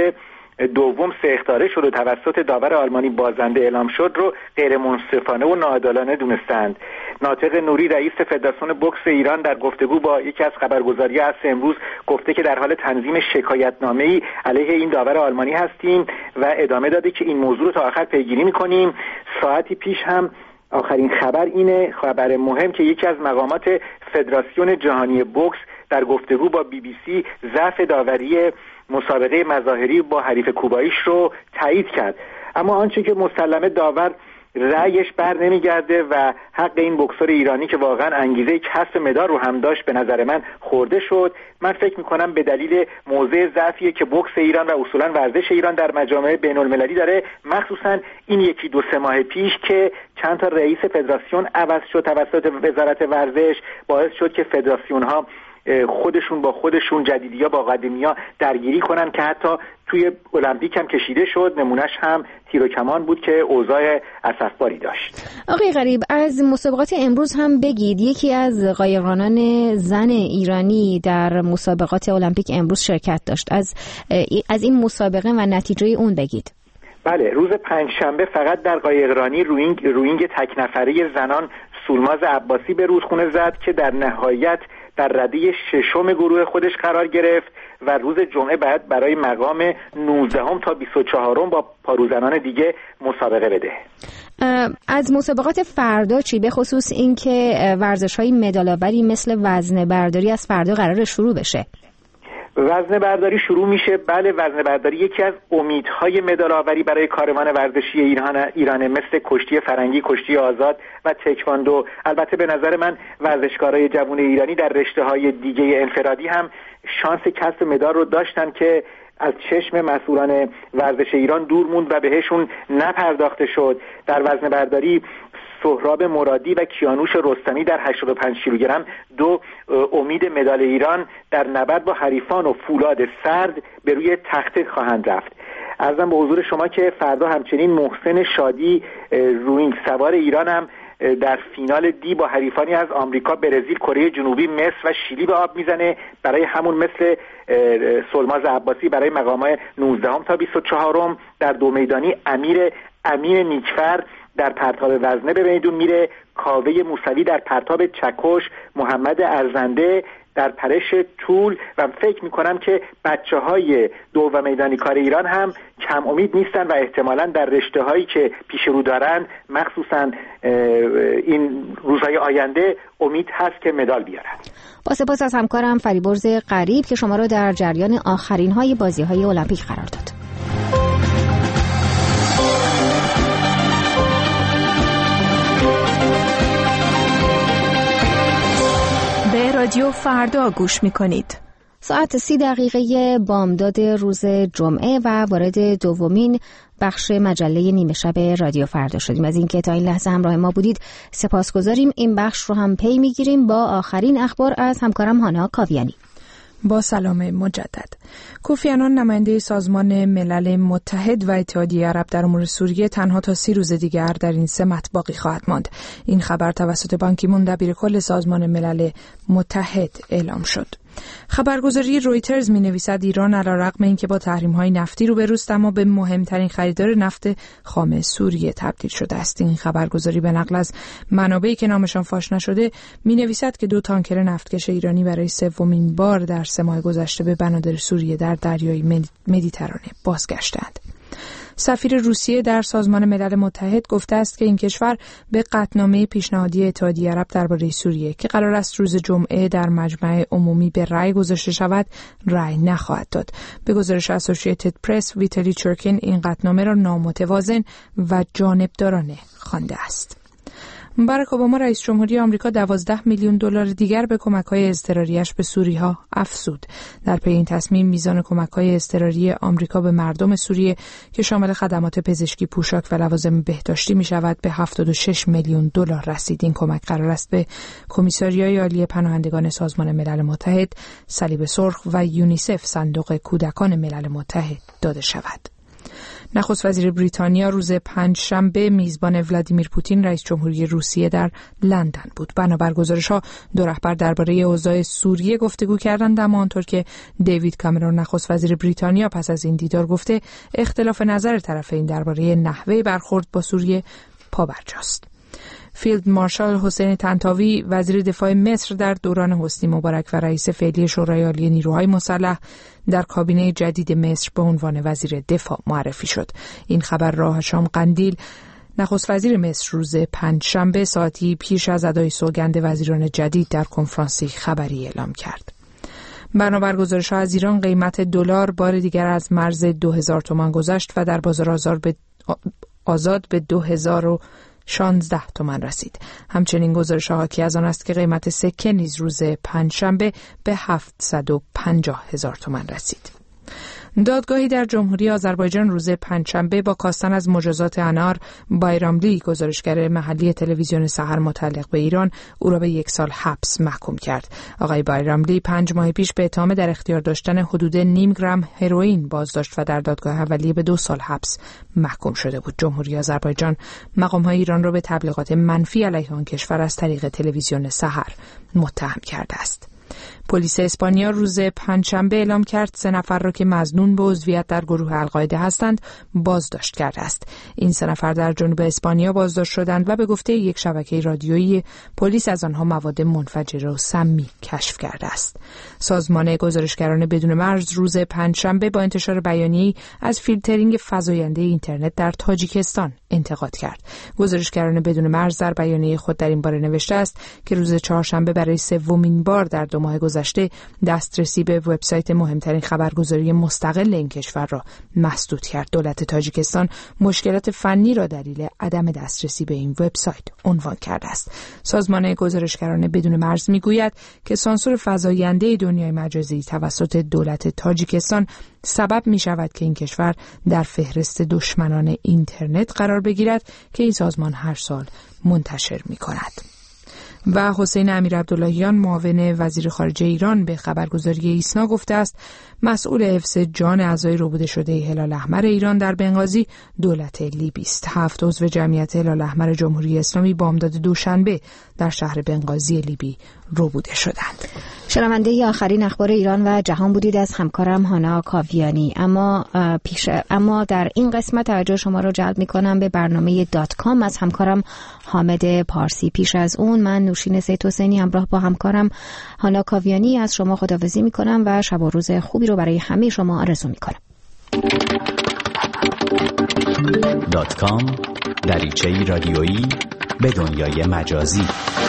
دوم سه اخطاره شد و توسط داور آلمانی بازنده اعلام شد رو غیر منصفانه و ناعادلانه دونستند. ناطق نوری رئیس فدراسیون بوکس ایران در گفتگو با یکی از خبرگزاری‌ها از امروز گفته که در حال تنظیم شکایتنامه‌ای علیه این داور آلمانی هستیم و ادامه داده که این موضوع رو تا آخر پیگیری می‌کنیم. ساعتی پیش هم آخرین خبر اینه، خبر مهم، که یکی از مقامات فدراسیون جهانی بوکس در گفتگو با BBC ضعف داوری مسابقه مظاهری با حریف کوباییش رو تایید کرد. اما آنچه که مسلمه داور رأیش بر نمیگرده و حق این بوکسور ایرانی که واقعا انگیزه کسب مدال رو هم داشت به نظر من خورده شد. من فکر میکنم به دلیل موضع ضعفیه که بوکس ایران و اصولا ورزش ایران در مجامع بین المللی داره، مخصوصا این یکی دو سه ماه پیش که چند تا رئیس فدراسیون عوض شد توسط وزارت ورزش، باعث شد که فدراسیون ها خودشون با خودشون، جدیدیا با قدیمیا درگیری کنن که حتی توی المپیک هم کشیده شد. نمونهش هم تیر و کمان بود که اوضاع اسفباری داشت. آقای غریب، از مسابقات امروز هم بگید. یکی از قایقرانان زن ایرانی در مسابقات المپیک امروز شرکت داشت. از این مسابقه و نتیجه اون بگید. بله، روز پنجشنبه فقط در قایقرانی روینگ تک نفره زنان سولماز عباسی به رودخونه زد که در نهایت در رده ششم گروه خودش قرار گرفت و روز جمعه بعد برای مقام 19 تا 24 با پاروزنان دیگه مسابقه بده. از مسابقات فردا چی؟ به خصوص این که ورزش‌های مدال‌آوری مثل وزنه برداری از فردا قرار شروع بشه. وزنه برداری شروع میشه. بله، وزنه برداری یکی از امیدهای مدال آوری برای کاروان ورزشی ایرانه، مثل کشتی فرنگی، کشتی آزاد و تکواندو. البته به نظر من ورزشکارای جوان ایرانی در رشته‌های دیگه انفرادی هم شانس کسب مدال رو داشتن که از چشم مسئولان ورزش ایران دور موند و بهشون نپرداخته شد. در وزنه برداری سهراب مرادی و کیانوش رستمی در 85 کیلوگرم 2 امید مدال ایران در نبرد با حریفان و فولاد سرد به روی تخته خواهند رفت. عرضم به حضور شما که فردا همچنین محسن شادی روینگ سوار ایران هم در فینال دی با حریفانی از آمریکا، برزیل، کره جنوبی، مصر و شیلی به آب میزنه. برای همون مثل سلماز عباسی برای مقامات 19 تا 24 در دو میدانی امیر نیکفر در پرتاب وزنه به میدون میره، کاوه موسوی در پرتاب چکش، محمد ارزنده در پرش طول و فکر میکنم که بچه‌های دو و میدانی کار ایران هم کم امید نیستن و احتمالاً در رشته‌هایی که پیش رو دارن مخصوصاً این روزهای آینده امید هست که مدال بیارن. با سپاس از همکارم فریبرز غریب که شما رو در جریان آخرین های بازی‌های المپیک قرار داد. به رادیو فردا گوش می‌کنید. ساعت 30 بامداد روز جمعه و وارد دومین بخش مجله نیمه شب رادیو فردا شدیم. از اینکه تا این لحظه همراه ما بودید سپاسگزاریم. این بخش رو هم پی میگیریم با آخرین اخبار از همکارم هانا کاویانی. با سلام مجدد. کوفی عنان نماینده سازمان ملل متحد و اتحادیه عرب در امور سوریه تنها تا 30 روز دیگر در این سمت باقی خواهد ماند. این خبر توسط بان کی مون دبیر کل سازمان ملل متحد اعلام شد. خبرگزاری رویترز می‌نویسد ایران علیرغم اینکه با تحریم‌های نفتی روبروست اما به مهمترین خریدار نفت خام سوریه تبدیل شده است. این خبرگزاری به نقل از منابعی که نامشان فاش نشده می‌نویسد که 2 تانکر نفتکش ایرانی برای سومین بار در 3 ماه گذشته به بنادر سوریه در دریای مدیترانه بازگشتند. سفیر روسیه در سازمان ملل متحد گفته است که این کشور به قطعنامه پیشنهادی اتحادیه عرب درباره سوریه که قرار است روز جمعه در مجمع عمومی به رأی گذاشته شود رأی نخواهد داد. به گزارش اسوسییتد پرس ویتالی چرکین این قطعنامه را نامتوازن و جانبدارانه خوانده است. باراک اوباما رئیس جمهوری آمریکا 12 میلیون دلار دیگر به کمک‌های اضطراری‌اش به سوری‌ها افزود. در پی این تصمیم میزان کمک‌های اضطراری آمریکا به مردم سوریه که شامل خدمات پزشکی، پوشاک و لوازم بهداشتی می‌شود به 76 میلیون دلار رسید. این کمک قرار است به کمیساریای عالی پناهندگان سازمان ملل متحد، صلیب سرخ و یونیسف صندوق کودکان ملل متحد داده شود. نخست وزیر بریتانیا روز پنجشنبه میزبان ولادیمیر پوتین رئیس جمهوری روسیه در لندن بود. بنابر گزارش‌ها 2 رهبر درباره اوضاع سوریه گفتگو کردند، اما آنطور که دیوید کامرون نخست وزیر بریتانیا پس از این دیدار گفته اختلاف نظر طرفین درباره نحوه برخورد با سوریه پابرجاست. فیلد مارشال حسین طنطاوی وزیر دفاع مصر در دوران حسنی مبارک و رئیس فعلی شورای عالی نیروهای مسلح در کابینه جدید مصر به عنوان وزیر دفاع معرفی شد. این خبر را هشام قندیل نخست وزیر مصر روز پنجشنبه ساعتی پیش از ادای سوگند وزیران جدید در کنفرانسی خبری اعلام کرد. بنابر گزارش‌ها از ایران قیمت دلار بار دیگر از مرز 2000 تومان گذشت و در بازار آزاد به 2016 تومان رسید. همچنین گزارش حاکی از آن است که قیمت سکه نیز روز پنجشنبه به 750,000 تومان رسید. دادگاهی در جمهوری آذربایجان روز پنجشنبه با کاستن از مجازات انار بایراملی، گزارشگر محلی تلویزیون سحر متعلق به ایران، او را به 1 سال حبس محکوم کرد. آقای بایراملی 5 ماه پیش به اتهام در اختیار داشتن حدود نیم گرم هروئین بازداشت و در دادگاه اولیه به 2 سال حبس محکوم شده بود. جمهوری آذربایجان مقام‌های ایران را به تبلیغات منفی علیه آن کشور از طریق تلویزیون سحر متهم کرده است. پلیس اسپانیا روز پنجشنبه اعلام کرد 3 نفر را که مظنون به عضویت در گروه القاعده هستند بازداشت کرده است. این 3 نفر در جنوب اسپانیا بازداشت شدند و به گفته یک شبکه رادیویی پلیس از آنها مواد منفجره و سمی کشف کرده است. سازمان گزارشگران بدون مرز روز پنجشنبه با انتشار بیانیه‌ای از فیلترینگ فزاینده اینترنت در تاجیکستان انتقاد کرد. گزارشگران بدون مرز در بیانیه خود در این باره نوشته است که روز چهارشنبه برای 3مین بار در 2 ماه گذشته گذشته دسترسی به وبسایت مهمترین خبرگزاری مستقل این کشور را مسدود کرد. دولت تاجیکستان مشکلات فنی را دلیل عدم دسترسی به این وبسایت عنوان کرده است. سازمان گزارشگران بدون مرز میگوید که سانسور فزاینده دنیای مجازی توسط دولت تاجیکستان سبب می شود که این کشور در فهرست دشمنان اینترنت قرار بگیرد که این سازمان هر سال منتشر می کند. و حسین امیرعبداللهیان معاون وزیر خارجه ایران به خبرگزاری ایسنا گفته است مسئول حفظ جان اعضای ربوده شده هلال احمر ایران در بنغازی دولت لیبی است. 7 عضو جمعیت هلال احمر جمهوری اسلامی بامداد دوشنبه در شهر بنغازی لیبی ربوده شدند. شنونده آخرین اخبار ایران و جهان بودید از همکارم هانا کاویانی. اما در این قسمت توجه شما رو جلب می‌کنم به برنامه .com از همکارم حامد پارسی. پیش از اون من نوشین سید حسینی همراه با همکارم هانا کاویانی از شما خداحافظی می‌کنم و شب و روز خوبی رو برای همه شما آرزو می‌کنم. .com دریچه‌ای رادیویی به دنیای مجازی.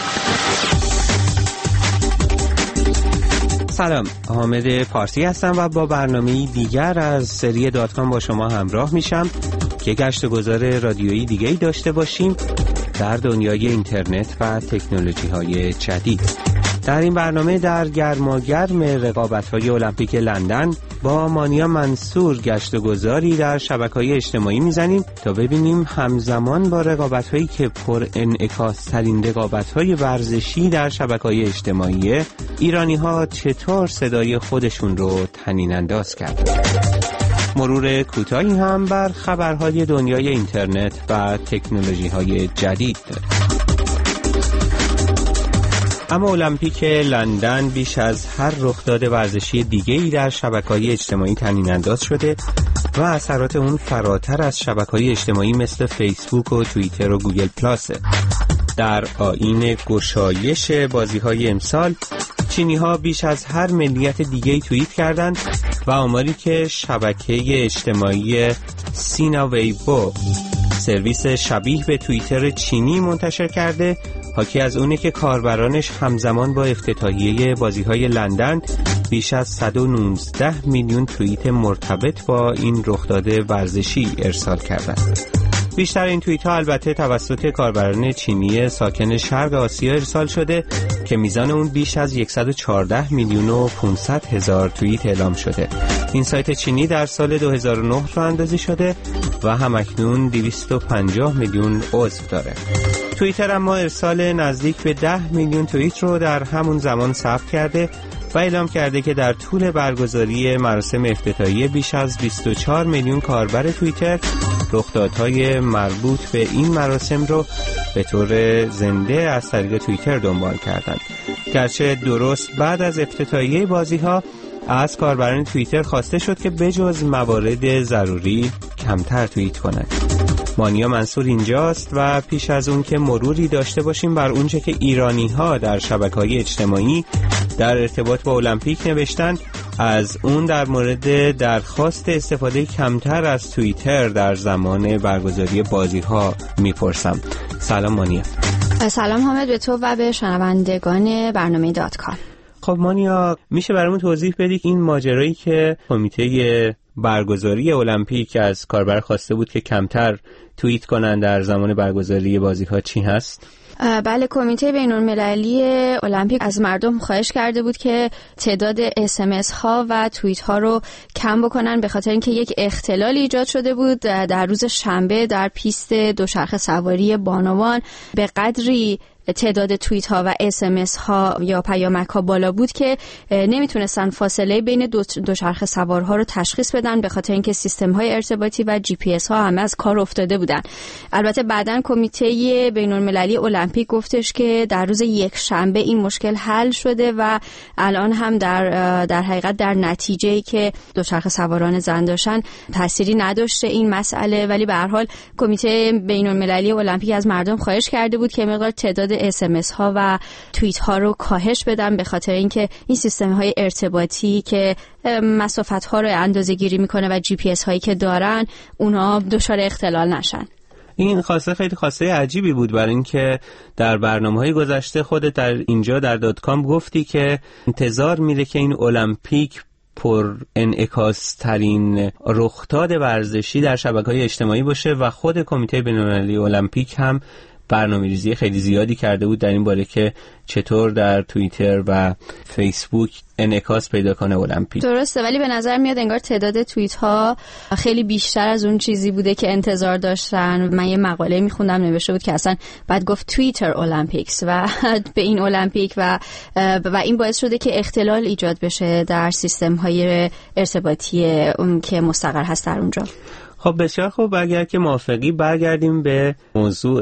سلام، حامد پارسی هستم و با برنامه دیگر از سری .com با شما همراه میشم که گشتگذار رادیویی دیگه‌ای داشته باشیم در دنیای اینترنت و تکنولوژی‌های جدید. در این برنامه در گرماگرم رقابت‌های المپیک لندن با مانیا منصور گشتگذاری در شبکه‌های اجتماعی میزنیم تا ببینیم همزمان با رقابت‌هایی که پر انعکاس‌ترین رقابت‌های ورزشی در شبکه‌های اجتماعی، ایرانی‌ها چطور صدای خودشون رو طنین انداز کردن. مرور کوتاهی هم بر خبرهای دنیای اینترنت و تکنولوژی‌های جدید داریم. اما المپیک لندن بیش از هر رخداد ورزشی دیگه‌ای در شبکه‌های اجتماعی طنین انداز شده و اثرات اون فراتر از شبکه‌های اجتماعی مثل فیسبوک و توییتر و گوگل پلاسه. در آیین گشایش بازی‌های امسال چینی‌ها بیش از هر ملیت دیگه‌ای توییت کردند و آماری که شبکه اجتماعی سینا ویبو، سرویس شبیه به توییتر چینی، منتشر کرده حاکی از اونه که کاربرانش همزمان با افتتاحیه بازی‌های لندن بیش از 119 میلیون توییت مرتبط با این رخداد ورزشی ارسال کردند. بیشتر این توییت‌ها البته توسط کاربران چینی ساکن شرق آسیا ارسال شده که میزان اون بیش از 114 میلیون و 500 هزار توییت اعلام شده. این سایت چینی در سال 2009 راه اندازی شده و همکنون 250 میلیون عضو داره. توییتر اما ارسال نزدیک به 10 میلیون توییت رو در همون زمان ثبت کرده و اعلام کرده که در طول برگزاری مراسم افتتاحیه بیش از 24 میلیون کاربر توییتر رخدادهای مربوط به این مراسم رو به طور زنده از طریق توییتر دنبال کردند. گرچه درست بعد از افتتاحیه بازی‌ها از کاربران توییتر خواسته شد که بجز موارد ضروری کمتر توییت کنند. مانیا منصور اینجاست و پیش از اون که مروری داشته باشیم بر اونچه که ایرانی‌ها در شبکه‌های اجتماعی در ارتباط با المپیک نوشتن، از اون در مورد درخواست استفاده کمتر از توییتر در زمان برگزاری بازی‌ها میپرسم. سلام مانیا. سلام حامد، به تو و به شنوندگان برنامه .com. خب مانیا، میشه برامون توضیح بدی این ماجرایی که کمیته برگزاری المپیک از کاربر خواسته بود که کمتر توییت کنن در زمان برگزاری بازی‌ها چی هست؟ بله، کمیته بین‌المللی المپیک از مردم خواهش کرده بود که تعداد SMS ها و توییت ها رو کم بکنن، به خاطر اینکه یک اختلال ایجاد شده بود در روز شنبه در پیست دوچرخه سواری بانوان. به قدری تعداد توییت ها و SMS ها یا پیامک ها بالا بود که نمیتونستن فاصله بین دوچرخه سوارها رو تشخیص بدن، به خاطر اینکه سیستم های ارتباطی و GPS ها همه از کار افتاده بودن. البته بعداً کمیته بین المللی المپیک گفتش که در روز یک شنبه این مشکل حل شده و الان هم در حقیقت در نتیجه‌ای که دوچرخه سواران زن داشتن تأثیری نداشته این مسئله، ولی به هر حال کمیته بین المللی المپیک از مردم خواهش کرده بود که مقدار تعداد SMS ها و توییت ها رو کاهش بدن، به خاطر اینکه این سیستم های ارتباطی که مسافت ها رو اندازه گیری میکنه و GPS هایی که دارن اونها دچار اختلال نشن. این خواسته خیلی خواسته عجیبی بود، برای اینکه در برنامه‌های گذشته خودت در اینجا در .com گفتی که انتظار میره که این المپیک پر انعکاس ترین رخداد ورزشی در شبکه‌های اجتماعی باشه و خود کمیته بین‌المللی المپیک هم برنامه‌ریزی خیلی زیادی کرده بود در این باره که چطور در توییتر و فیسبوک انعکاس پیدا کنه المپیک. درسته، ولی به نظر میاد انگار تعداد توییت ها خیلی بیشتر از اون چیزی بوده که انتظار داشتن. من یه مقاله میخوندم نوشته بود که اصلا بعد گفت توییتر المپیکس و به این المپیک و این باعث شده که اختلال ایجاد بشه در سیستم های ارتباطی که مستقر هست در اونجا. خب بسیار خوب، اگر که موافقی برگردیم به موضوع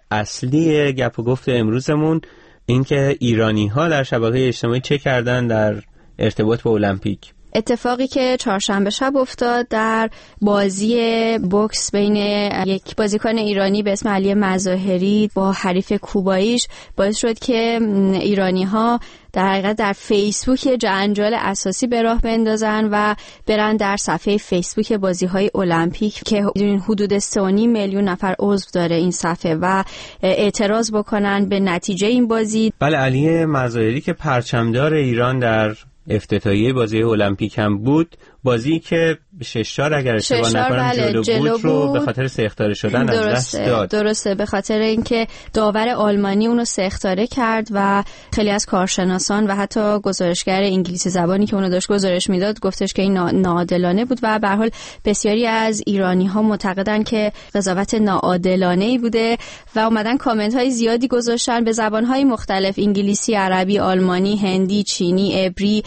اصلی گپ و گفت امروزمون، اینکه ایرانی‌ها در شبکه‌های اجتماعی چه کردن در ارتباط با المپیک. اتفاقی که چهارشنبه شب افتاد در بازی بوکس بین یک بازیکن ایرانی به اسم علی مظاهری با حریف کوباییش باعث شد که ایرانی‌ها در حقیقت در فیسبوک جنجال اساسی به راه بندازن و برن در صفحه فیسبوک بازی‌های المپیک که حدود 3.5 میلیون نفر عضو داره این صفحه و اعتراض بکنن به نتیجه این بازی. بله، علی مظاهری که پرچمدار ایران در افتتاحیه بازی المپیک هم بود، بازی که 6-4 اگر اشتباه نکنم جلو بود رو به خاطر سه اخطاره شدن از دست داد. درسته، به خاطر اینکه داور آلمانی اونو سه اخطاره کرد و خیلی از کارشناسان و حتی گزارشگر انگلیسی زبانی که اونو داشت گزارش میداد گفتش که این ناعادلانه بود و به هر حال بسیاری از ایرانی‌ها معتقدن که قضاوت ناعادلانه‌ای بوده و اومدن کامنت های زیادی گذاشتن به زبان‌های مختلف، انگلیسی، عربی، آلمانی، هندی، چینی، عبری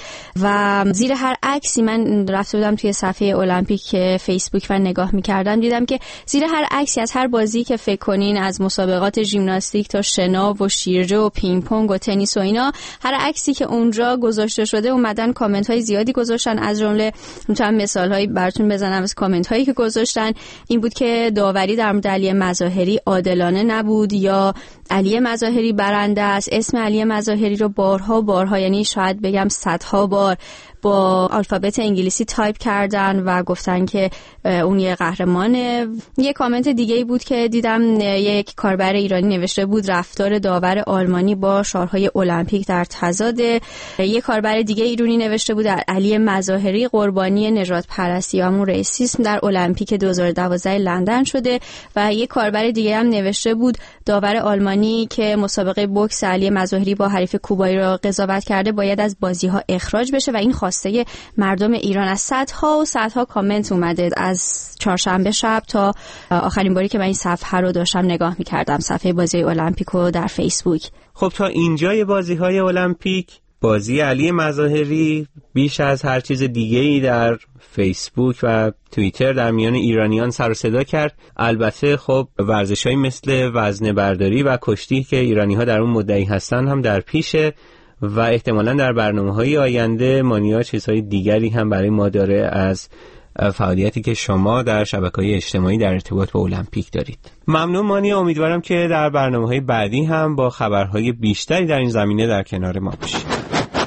و زیر هر عکسی من رفته بودم توی صفحه المپیک فیسبوک و نگاه می‌کردم دیدم که زیر هر عکسی از هر بازی که فکر کنین، از مسابقات ژیمناستیک تا شنا و شیرجه و پینگ پونگ و تنیس و اینا، هر عکسی که اونجا گذاشته شده اومدن کامنت‌های زیادی گذاشتن. از جمله میتونم مثال‌هایی براتون بزنم از کامنت‌هایی که گذاشتن این بود که داوری در مورد علی مظاهری عادلانه نبود یا علی مظاهری برنده است. اسم علی مظاهری رو بارها یعنی شاید بگم صدها بار با الفابت انگلیسی تایپ کردن و گفتن که اون یه قهرمانه. یه کامنت دیگه‌ای بود که دیدم یک کاربر ایرانی نوشته بود رفتار داور آلمانی با شعارهای المپیک در تضاد. یه کاربر دیگه ایرانی نوشته بود علی مظاهری قربانی نژاد پرستی و همون ریسیسم در المپیک 2012 لندن شده و یه کاربر دیگه هم نوشته بود داور آلمانی که مسابقه بوکس علی مظاهری با حریف کوبایی را قضاوت کرده باید از بازی‌ها اخراج بشه و این خواسته مردم ایران. از صدها کامنت اومده از چهارشنبه شب تا آخرین باری که من این صفحه رو داشتم نگاه می‌کردم، صفحه بازی المپیک رو در فیسبوک. خب تا اینجای بازی‌های المپیک، بازی علی مظاهری بیش از هر چیز دیگه‌ای در فیسبوک و توییتر در میان ایرانیان سر و صدا کرد. البته خب ورزش‌هایی مثل وزنه برداری و کشتی که ایرانی‌ها در اون مدعی هستن هم در پیشه و احتمالاً در برنامه‌های آینده مانیا چیزهای دیگری هم برای ما داره از فعالیتی که شما در شبکه‌های اجتماعی در ارتباط با المپیک دارید. ممنون مانیا، امیدوارم که در برنامه‌های بعدی هم با خبرهای بیشتری در این زمینه در کنار ما باشید.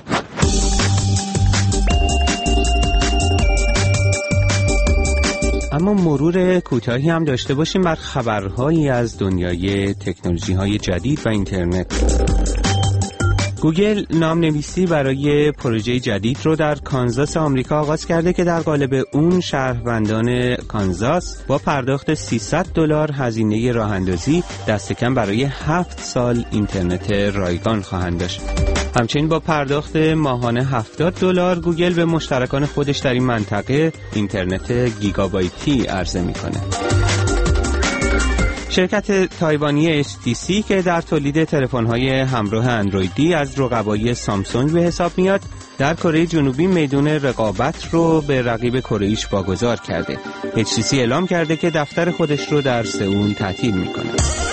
اما مرور کوتاهی هم داشته باشیم بر خبرهایی از دنیای تکنولوژی‌های جدید و اینترنت. گوگل نام‌نویسی برای پروژه جدید رو در کانزاس آمریکا آغاز کرده که در قالب اون شهروندان کانزاس با پرداخت $300 هزینه راه‌اندازی دست کم برای 7 سال اینترنت رایگان خواهند داشت. همچنین با پرداخت ماهانه $70 گوگل به مشترکان خودش در این منطقه اینترنت گیگابایتی عرضه می‌کنه. شرکت تایوانی HTC که در تولید تلفن‌های همراه اندرویدی از رقبای سامسونگ به حساب میاد، در کره جنوبی میدون رقابت رو به رقیب کره‌ایش واگذار کرده. HTC اعلام کرده که دفتر خودش رو در سئول تعطیل میکنه.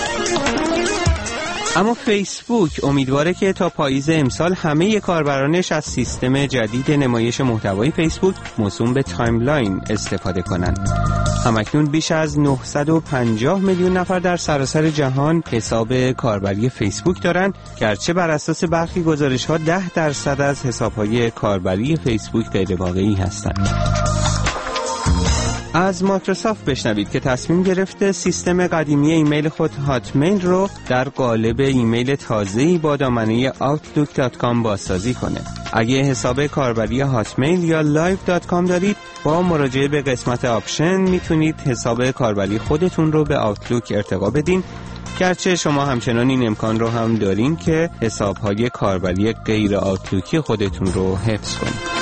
اما فیسبوک امیدواره که تا پاییز امسال همه کاربرانش از سیستم جدید نمایش محتوای فیسبوک موسوم به تایملاین استفاده کنند. همکنون بیش از 950 میلیون نفر در سراسر جهان حساب کاربری فیسبوک دارند، گرچه بر اساس برخی گزارش‌ها 10% از حساب‌های کاربری فیسبوک غیر واقعی هستند. از مایکروسافت بشنوید که تصمیم گرفته سیستم قدیمی ایمیل خود هاتمیل رو در قالب ایمیل تازه‌ای با دامنه outlook.com بازسازی کنه. اگه حساب کاربری هاتمیل یا live.com دارید، با مراجعه به قسمت آپشن میتونید حساب کاربری خودتون رو به آوتلوک ارتقا بدین، گرچه شما همچنان این امکان رو هم دارین که حساب‌های کاربری غیر آوتلوکی خودتون رو حفظ کنید.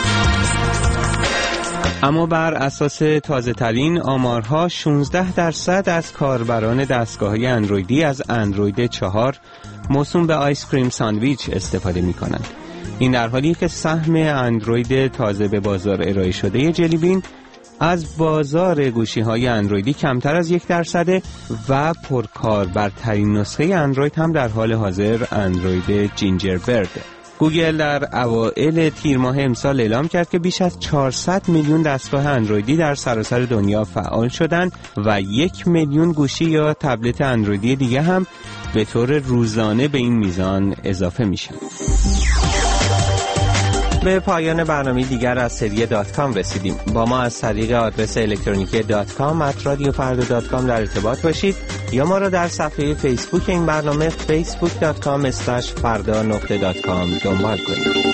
اما بر اساس تازه‌ترین آمارها 16% از کاربران دستگاه‌های اندرویدی از اندروید 4 موسوم به آیس کریم ساندویچ استفاده می‌کنند. این در حالی که سهم اندروید تازه به بازار ارائه شده جلی بین از بازار گوشی‌های اندرویدی کمتر از 1% و پرکاربرترین نسخه اندروید هم در حال حاضر اندروید جینجر برد. گوگل در اوایل تیر ماه امسال اعلام کرد که بیش از 400 میلیون دستگاه اندرویدی در سراسر دنیا فعال شدند و 1 میلیون گوشی یا تبلت اندرویدی دیگه هم به طور روزانه به این میزان اضافه میشن. به پایان برنامه دیگر از سری .com رسیدیم. با ما از طریق آدرس الکترونیکی .com@radiofarda.com در ارتباط باشید یا ما را در صفحه فیسبوک این برنامه facebook.com/farda.com دنبال کنید.